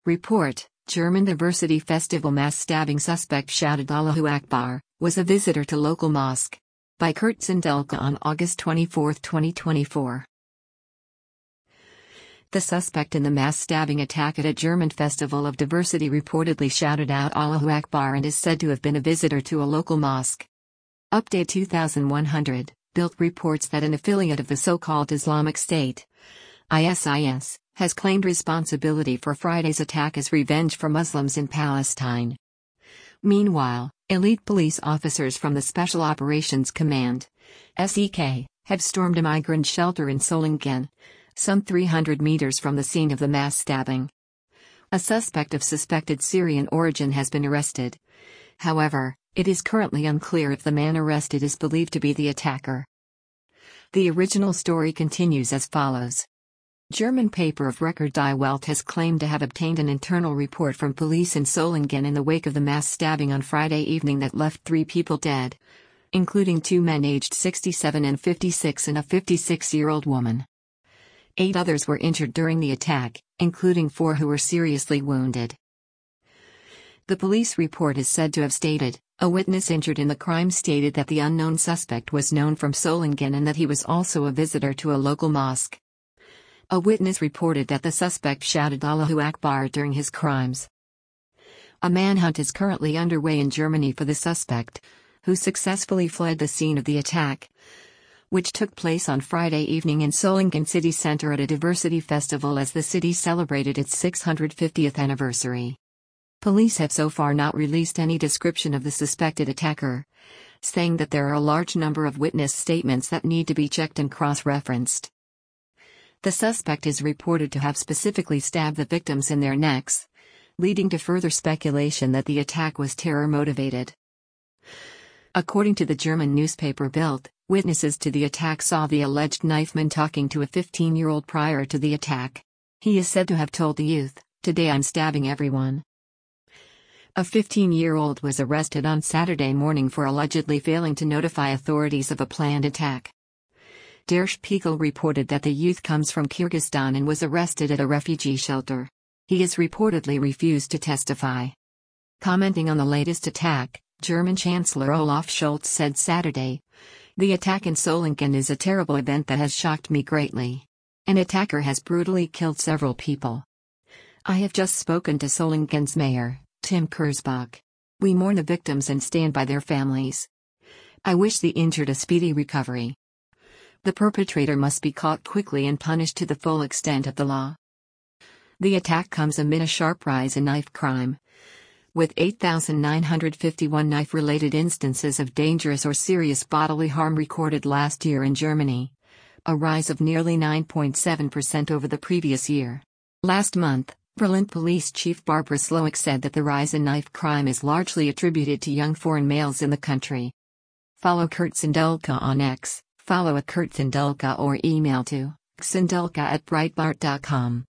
Report: German Diversity Festival mass stabbing suspect shouted Allahu Akbar, was a visitor to local mosque. By Kurt Zindelka on August 24, 2024. The suspect in the mass stabbing attack at a German festival of diversity reportedly shouted out Allahu Akbar and is said to have been a visitor to a local mosque. Update 2100, Bild reports that an affiliate of the so-called Islamic State, ISIS, has claimed responsibility for Friday's attack as revenge for Muslims in Palestine. Meanwhile, elite police officers from the Special Operations Command, SEK, have stormed a migrant shelter in Solingen, some 300 meters from the scene of the mass stabbing. A suspect of suspected Syrian origin has been arrested. However, it is currently unclear if the man arrested is believed to be the attacker. The original story continues as follows. German paper of record Die Welt has claimed to have obtained an internal report from police in Solingen in the wake of the mass stabbing on Friday evening that left 3 people dead, including 2 men aged 67 and 56 and a 56-year-old woman. 8 others were injured during the attack, including 4 who were seriously wounded. The police report is said to have stated, a witness injured in the crime stated that the unknown suspect was known from Solingen and that he was also a visitor to a local mosque. A witness reported that the suspect shouted Allahu Akbar during his crimes. A manhunt is currently underway in Germany for the suspect, who successfully fled the scene of the attack, which took place on Friday evening in Solingen city center at a diversity festival as the city celebrated its 650th anniversary. Police have so far not released any description of the suspected attacker, saying that there are a large number of witness statements that need to be checked and cross-referenced. The suspect is reported to have specifically stabbed the victims in their necks, leading to further speculation that the attack was terror-motivated. According to the German newspaper Bild, witnesses to the attack saw the alleged knifeman talking to a 15-year-old prior to the attack. He is said to have told the youth, "Today I'm stabbing everyone." A 15-year-old was arrested on Saturday morning for allegedly failing to notify authorities of a planned attack. Der Spiegel reported that the youth comes from Kyrgyzstan and was arrested at a refugee shelter. He has reportedly refused to testify. Commenting on the latest attack, German Chancellor Olaf Scholz said Saturday, "The attack in Solingen is a terrible event that has shocked me greatly. An attacker has brutally killed several people. I have just spoken to Solingen's mayor, Tim Kurzbach. We mourn the victims and stand by their families. I wish the injured a speedy recovery. The perpetrator must be caught quickly and punished to the full extent of the law." The attack comes amid a sharp rise in knife crime, with 8,951 knife-related instances of dangerous or serious bodily harm recorded last year in Germany, a rise of nearly 9.7% over the previous year. Last month, Berlin Police Chief Barbara Slowik said that the rise in knife crime is largely attributed to young foreign males in the country. Follow Kurt Zindelka on X, follow @KurtZindelka or email to xindelka@breitbart.com.